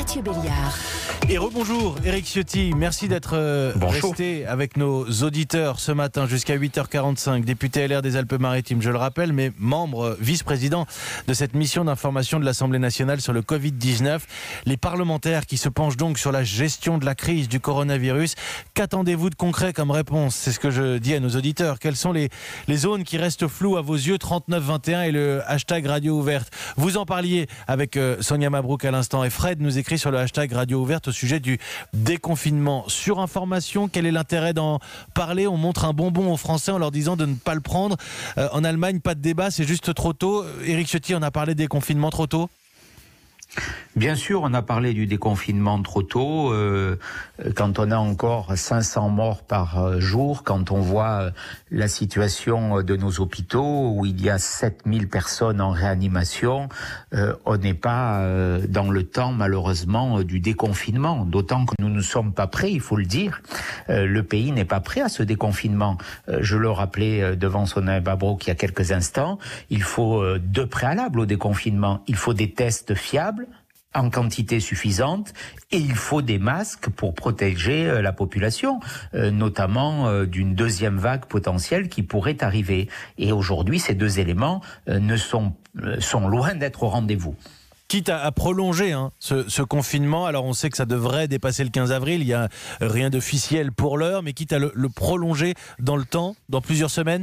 Mathieu Béliard. Et rebonjour Éric Ciotti, merci d'être resté avec nos auditeurs ce matin jusqu'à 8h45, député LR des Alpes-Maritimes, je le rappelle, mais membre, vice-président de cette mission d'information de l'Assemblée nationale sur le Covid-19. Les parlementaires qui se penchent donc sur la gestion de la crise du coronavirus. Qu'attendez-vous de concret comme réponse? C'est ce que je dis à nos auditeurs. Quelles sont les zones qui restent floues à vos yeux? 3921 et le hashtag Radio Ouverte. Vous en parliez avec Sonia Mabrouk à l'instant et Fred nous écrit sur le hashtag Radio Ouverte au sujet du déconfinement. Sur information, quel est l'intérêt d'en parler? On montre un bonbon aux Français en leur disant de ne pas le prendre. En Allemagne, pas de débat, c'est juste trop tôt. Éric Ciotti, on a parlé de déconfinement trop tôt? Bien sûr, on a parlé du déconfinement trop tôt, quand on a encore 500 morts par jour, quand on voit la situation de nos hôpitaux où il y a 7000 personnes en réanimation, on n'est pas dans le temps malheureusement du déconfinement, d'autant que nous ne sommes pas prêts, il faut le dire. Le pays n'est pas prêt à ce déconfinement. Je le rappelais devant Sonia Mabrouk il y a quelques instants, il faut deux préalables au déconfinement. Il faut des tests fiables, en quantité suffisante, et il faut des masques pour protéger la population, notamment d'une deuxième vague potentielle qui pourrait arriver. Et aujourd'hui, ces deux éléments sont loin d'être au rendez-vous. Quitte à prolonger ce confinement, alors on sait que ça devrait dépasser le 15 avril, il n'y a rien d'officiel pour l'heure, mais quitte à le prolonger dans le temps, dans plusieurs semaines?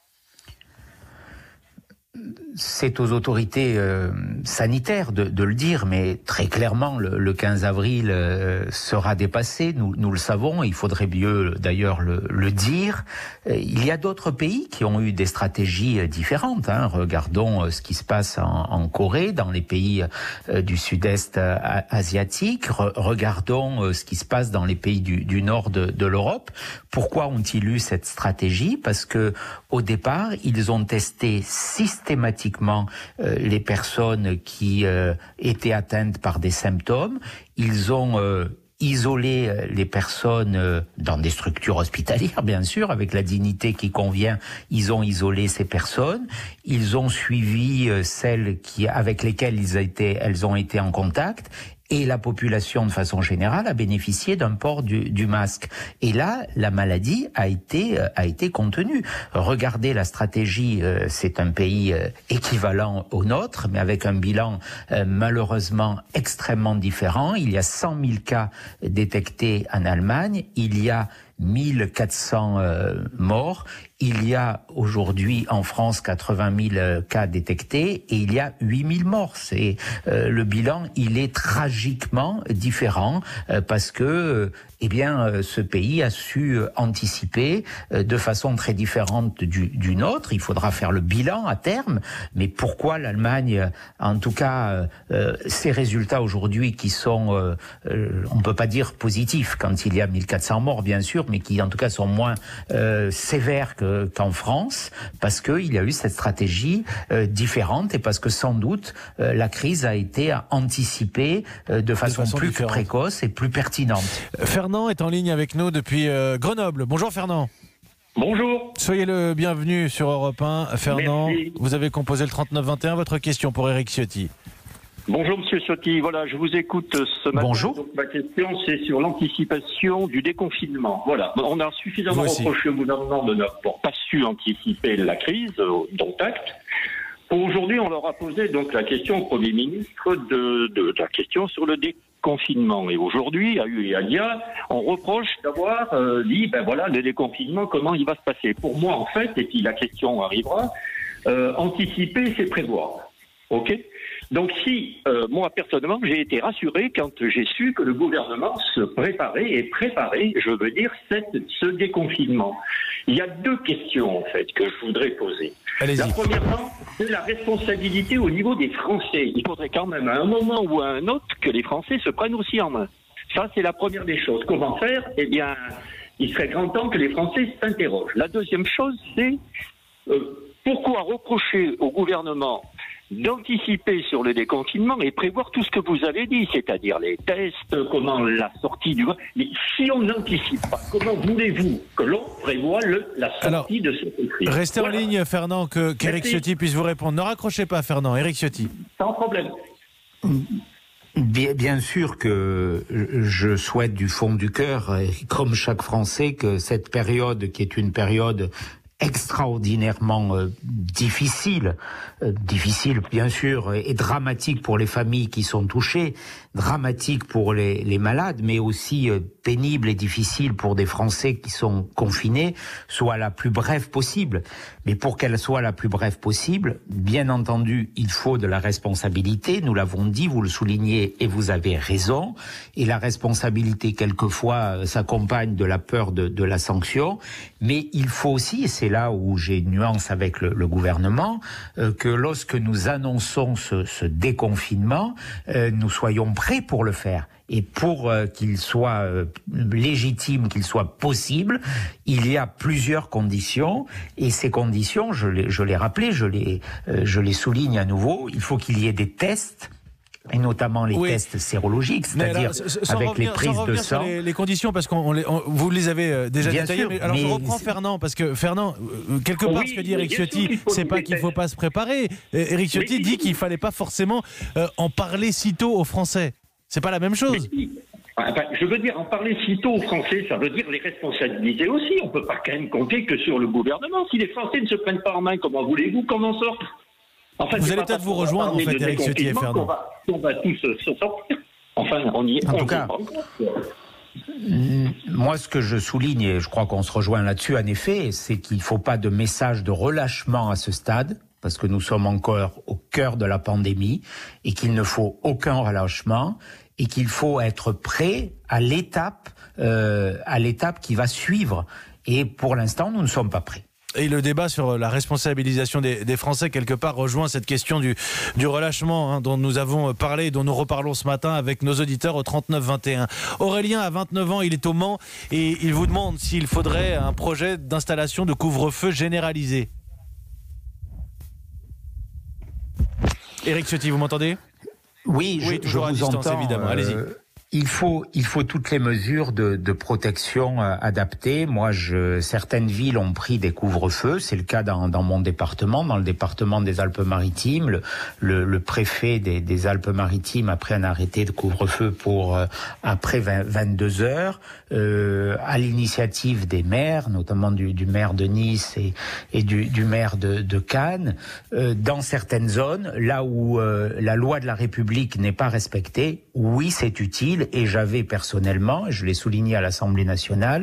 C'est aux autorités sanitaires de le dire, mais très clairement, le 15 avril sera dépassé, nous le savons, il faudrait mieux d'ailleurs le dire. Il y a d'autres pays qui ont eu des stratégies différentes. Regardons ce qui se passe en Corée, dans les pays du sud-est asiatique. Regardons ce qui se passe dans les pays du nord de l'Europe. Pourquoi ont-ils eu cette stratégie? Parce que au départ, ils ont testé systématiquement les personnes qui étaient atteintes par des symptômes. Ils ont isolé les personnes dans des structures hospitalières, bien sûr, avec la dignité qui convient. Ils ont isolé ces personnes. Ils ont suivi celles avec lesquelles elles ont été en contact. Et la population, de façon générale, a bénéficié d'un port du masque. Et là, la maladie a été contenue. Regardez la stratégie, c'est un pays équivalent au nôtre, mais avec un bilan malheureusement extrêmement différent. Il y a 100 000 cas détectés en Allemagne. Il y a 1400 morts. Il y a aujourd'hui en France 80 000 cas détectés et il y a 8 000 morts. C'est le bilan, il est tragiquement différent parce que ce pays a su anticiper de façon très différente du nôtre. Il faudra faire le bilan à terme, mais pourquoi l'Allemagne, en tout cas, ces résultats aujourd'hui qui sont, on peut pas dire positifs quand il y a 1400 morts bien sûr, mais qui en tout cas sont moins sévères qu'en France, parce qu'il y a eu cette stratégie différente et parce que sans doute la crise a été anticipée de façon plus précoce et plus pertinente. Fernand est en ligne avec nous depuis Grenoble. Bonjour Fernand. Bonjour. Soyez le bienvenu sur Europe 1. Fernand, merci. Vous avez composé le 3921. Votre question pour Éric Ciotti. Bonjour Monsieur Ciotti, voilà, je vous écoute ce matin. Bonjour. Donc, ma question c'est sur l'anticipation du déconfinement. Voilà, on a suffisamment reproché au gouvernement de n'avoir pas su anticiper la crise, dont acte. Aujourd'hui, on leur a posé donc la question au Premier ministre de la question sur le déconfinement. Et aujourd'hui, à UEADIA, on reproche d'avoir dit, le déconfinement, comment il va se passer. Pour moi, en fait, et puis la question arrivera, anticiper, c'est prévoir. Ok ? Donc moi personnellement, j'ai été rassuré quand j'ai su que le gouvernement se préparait ce déconfinement. Il y a deux questions en fait que je voudrais poser. Allez-y. La première, c'est la responsabilité au niveau des Français. Il faudrait quand même à un moment ou à un autre que les Français se prennent aussi en main. Ça, c'est la première des choses. Comment faire? Eh bien, il serait grand temps que les Français s'interrogent. La deuxième chose, c'est pourquoi reprocher au gouvernement d'anticiper sur le déconfinement et prévoir tout ce que vous avez dit, c'est-à-dire les tests, comment la sortie du... Mais si on n'anticipe pas, comment voulez-vous que l'on prévoie la sortie de cette crise? Restez en ligne, Fernand, qu'Éric Ciotti puisse vous répondre. Ne raccrochez pas, Fernand. Éric Ciotti. Sans problème. Bien sûr que je souhaite du fond du cœur, comme chaque Français, que cette période, qui est une période extraordinairement difficile bien sûr, et dramatique pour les familles qui sont touchées, dramatique pour les malades, mais aussi pénible et difficile pour des Français qui sont confinés, soit la plus brève possible. Mais pour qu'elle soit la plus brève possible, bien entendu, il faut de la responsabilité, nous l'avons dit, vous le soulignez et vous avez raison, et la responsabilité quelquefois s'accompagne de la peur de la sanction, mais il faut aussi, et c'est là où j'ai une nuance avec le gouvernement, que lorsque nous annonçons ce déconfinement, nous soyons prêts pour le faire. Et pour qu'il soit légitime, qu'il soit possible, il y a plusieurs conditions. Et ces conditions, je l'ai rappelé, je les souligne à nouveau. Il faut qu'il y ait des tests, et notamment les tests sérologiques, c'est-à-dire avec les prises de sang. Sur les conditions, parce que vous les avez déjà détaillées. Alors je reprends Fernand, parce que Fernand, quelque part, ce que dit Éric Ciotti, c'est pas qu'il ne faut pas se préparer. Éric Ciotti dit qu'il ne fallait pas forcément en parler si tôt aux Français. C'est pas la même chose. Je veux dire, en parler si tôt aux Français, ça veut dire les responsabilités aussi. On ne peut pas quand même compter que sur le gouvernement. Si les Français ne se prennent pas en main, comment voulez-vous qu'on en sorte? En fait, vous allez peut-être vous rejoindre, en fait, Éric Ciotti et Fernand. On va tous se sortir. Enfin, on y est. En tout cas, moi, ce que je souligne, et je crois qu'on se rejoint là-dessus, en effet, c'est qu'il ne faut pas de message de relâchement à ce stade, parce que nous sommes encore au cœur de la pandémie, et qu'il ne faut aucun relâchement, et qu'il faut être prêt à l'étape qui va suivre. Et pour l'instant, nous ne sommes pas prêts. Et le débat sur la responsabilisation des Français, quelque part, rejoint cette question du relâchement dont nous avons parlé et dont nous reparlons ce matin avec nos auditeurs au 39-21. Aurélien, à 29 ans, il est au Mans et il vous demande s'il faudrait un projet d'installation de couvre-feu généralisé. Éric Ciotti, vous m'entendez ? Oui, toujours je à vous distance, entends, évidemment. Allez-y. Il faut toutes les mesures de protection adaptées. Moi, certaines villes ont pris des couvre-feux. C'est le cas dans mon département, dans le département des Alpes-Maritimes. Le préfet des Alpes-Maritimes a pris un arrêté de couvre-feu pour après 22 heures, à l'initiative des maires, notamment du maire de Nice et du maire de Cannes. Dans certaines zones, là où la loi de la République n'est pas respectée, oui, c'est utile. Et j'avais personnellement, je l'ai souligné à l'Assemblée nationale,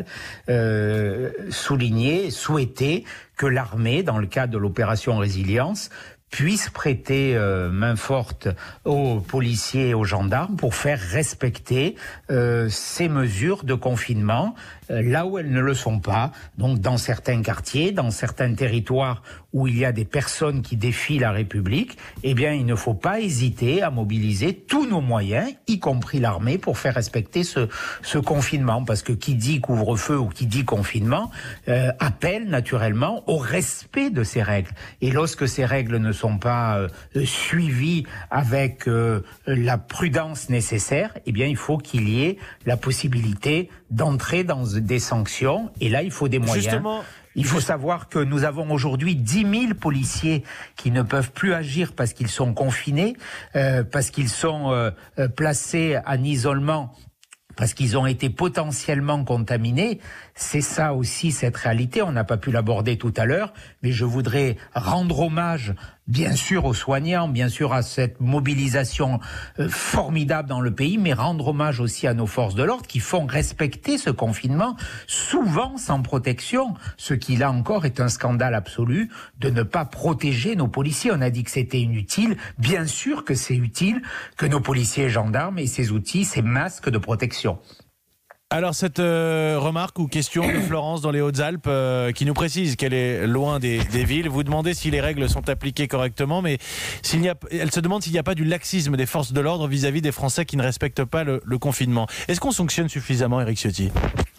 souhaité que l'armée, dans le cadre de l'opération Résilience, puisse prêter main forte aux policiers et aux gendarmes pour faire respecter ces mesures de confinement là où elles ne le sont pas, donc dans certains quartiers, dans certains territoires où il y a des personnes qui défient la République, eh bien il ne faut pas hésiter à mobiliser tous nos moyens, y compris l'armée, pour faire respecter ce confinement, parce que qui dit couvre-feu ou qui dit confinement appelle naturellement au respect de ces règles. Et lorsque ces règles ne sont pas suivies avec la prudence nécessaire, eh bien il faut qu'il y ait la possibilité d'entrer dans des sanctions, et là il faut des moyens. Justement, il faut savoir que nous avons aujourd'hui 10 000 policiers qui ne peuvent plus agir parce qu'ils sont confinés, parce qu'ils sont placés en isolement, parce qu'ils ont été potentiellement contaminés. C'est ça aussi, cette réalité. On n'a pas pu l'aborder tout à l'heure, mais je voudrais rendre hommage, bien sûr, aux soignants, bien sûr, à cette mobilisation formidable dans le pays, mais rendre hommage aussi à nos forces de l'ordre qui font respecter ce confinement, souvent sans protection, ce qui, là encore, est un scandale absolu de ne pas protéger nos policiers. On a dit que c'était inutile. Bien sûr que c'est utile que nos policiers et gendarmes aient ces outils, ces masques de protection. Alors cette remarque ou question de Florence dans les Hautes-Alpes qui nous précise qu'elle est loin des villes. Vous demandez si les règles sont appliquées correctement, mais elle se demande s'il n'y a pas du laxisme des forces de l'ordre vis-à-vis des Français qui ne respectent pas le confinement. Est-ce qu'on sanctionne suffisamment, Éric Ciotti ?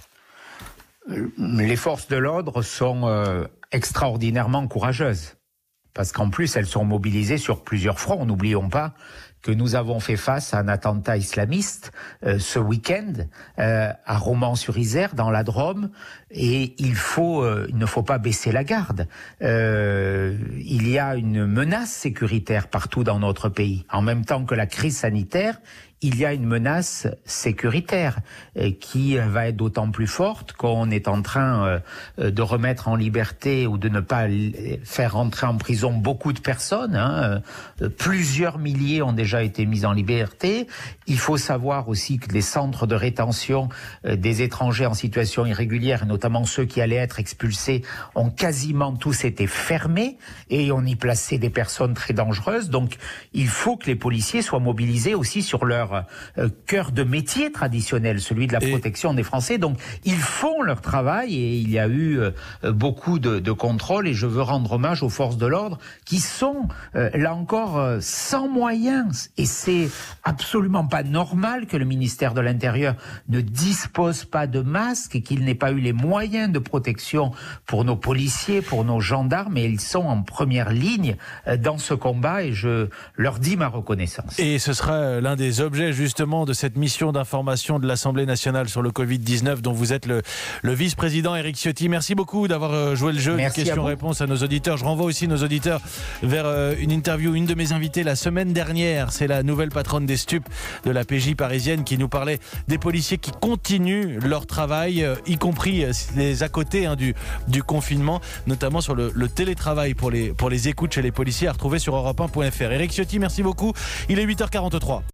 Les forces de l'ordre sont extraordinairement courageuses. Parce qu'en plus, elles sont mobilisées sur plusieurs fronts. N'oublions pas que nous avons fait face à un attentat islamiste ce week-end à Romans-sur-Isère, dans la Drôme, et il ne faut pas baisser la garde. Il y a une menace sécuritaire partout dans notre pays. En même temps que la crise sanitaire, il y a une menace sécuritaire qui va être d'autant plus forte qu'on est en train de remettre en liberté ou de ne pas faire rentrer en prison beaucoup de personnes. Plusieurs milliers ont déjà été mis en liberté. Il faut savoir aussi que les centres de rétention des étrangers en situation irrégulière, et notamment ceux qui allaient être expulsés, ont quasiment tous été fermés et on y plaçait des personnes très dangereuses. Donc il faut que les policiers soient mobilisés aussi sur leur cœur de métier traditionnel, celui de la protection des Français. Donc ils font leur travail et il y a eu beaucoup de contrôles, et je veux rendre hommage aux forces de l'ordre qui sont là encore sans moyens, et c'est absolument pas normal que le ministère de l'Intérieur ne dispose pas de masques et qu'il n'ait pas eu les moyens de protection pour nos policiers, pour nos gendarmes, et ils sont en première ligne dans ce combat et je leur dis ma reconnaissance. Et ce sera l'un des objets justement de cette mission d'information de l'Assemblée nationale sur le Covid-19 dont vous êtes le vice-président, Éric Ciotti. Merci beaucoup d'avoir joué le jeu de questions-réponses à nos auditeurs. Je renvoie aussi nos auditeurs vers une interview, une de mes invités la semaine dernière. C'est la nouvelle patronne des stupes de la PJ parisienne qui nous parlait des policiers qui continuent leur travail, y compris les à côté du confinement, notamment sur le télétravail pour les écoutes chez les policiers, à retrouver sur europe1.fr. Éric Ciotti, merci beaucoup. Il est 8h43.